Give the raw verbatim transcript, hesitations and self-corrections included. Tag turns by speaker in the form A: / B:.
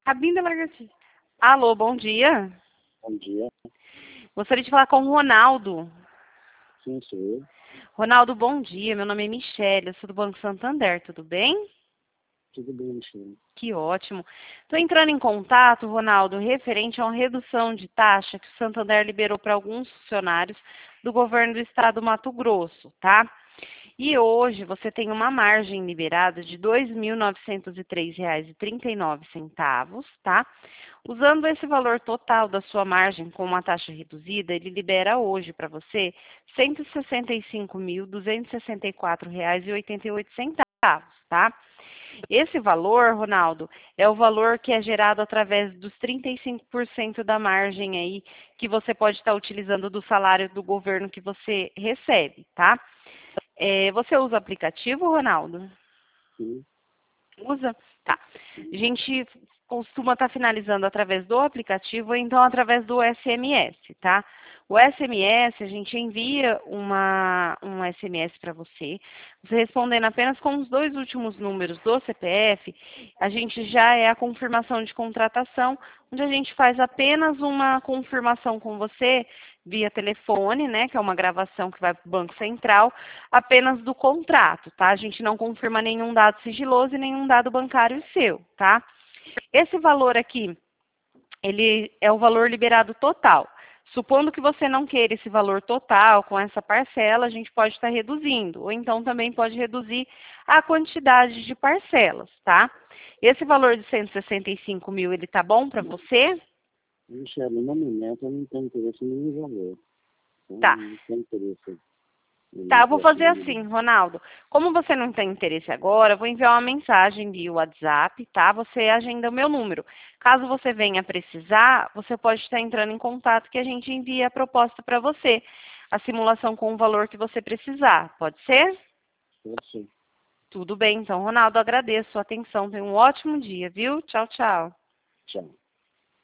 A: Rabinho da Lagartixa. Alô, bom dia.
B: Bom dia.
A: Gostaria de falar com o Ronaldo.
B: Sim, sou eu.
A: Ronaldo, bom dia. Meu nome é Michele, eu sou do Banco Santander, tudo bem?
B: Tudo bem, Michele?
A: Que ótimo. Estou entrando em contato, Ronaldo, referente a uma redução de taxa que o Santander liberou para alguns funcionários do governo do estado do Mato Grosso, tá? E hoje você tem uma margem liberada de dois mil novecentos e três reais e trinta e nove centavos, tá? Usando esse valor total da sua margem com uma taxa reduzida, ele libera hoje para você cento e sessenta e cinco mil duzentos e sessenta e quatro reais e oitenta e oito centavos, tá? Esse valor, Ronaldo, é o valor que é gerado através dos trinta e cinco por cento da margem aí que você pode estar utilizando do salário do governo que você recebe, tá? É, você usa aplicativo, Ronaldo?
B: Sim.
A: Usa? Tá. A gente costuma estar finalizando através do aplicativo ou então através do S M S, tá? O S M S, a gente envia uma, um S M S para você. Você respondendo apenas com os dois últimos números do C P F, a gente já é a confirmação de contratação, onde a gente faz apenas uma confirmação com você via telefone, né, que é uma gravação que vai para o Banco Central, apenas do contrato, tá? A gente não confirma nenhum dado sigiloso e nenhum dado bancário seu, tá? Esse valor aqui, ele é o valor liberado total. Supondo que você não queira esse valor total com essa parcela, a gente pode estar reduzindo, ou então também pode reduzir a quantidade de parcelas, tá? Esse valor de cento e sessenta e cinco mil, ele tá bom para você?
B: Michele, no momento eu não tenho interesse em nenhum valor. Então,
A: Tá.
B: não tenho interesse em
A: Tá, eu vou fazer
B: próximo
A: assim, Ronaldo. Como você não tem interesse agora, eu vou enviar uma mensagem via WhatsApp, tá? Você agenda o meu número. Caso você venha precisar, você pode estar entrando em contato que a gente envia a proposta para você. A simulação com o valor que você precisar. Pode ser?
B: Pode ser.
A: Tudo bem, então, Ronaldo, agradeço a atenção. Tenha um ótimo dia, viu? Tchau, tchau.
B: Tchau.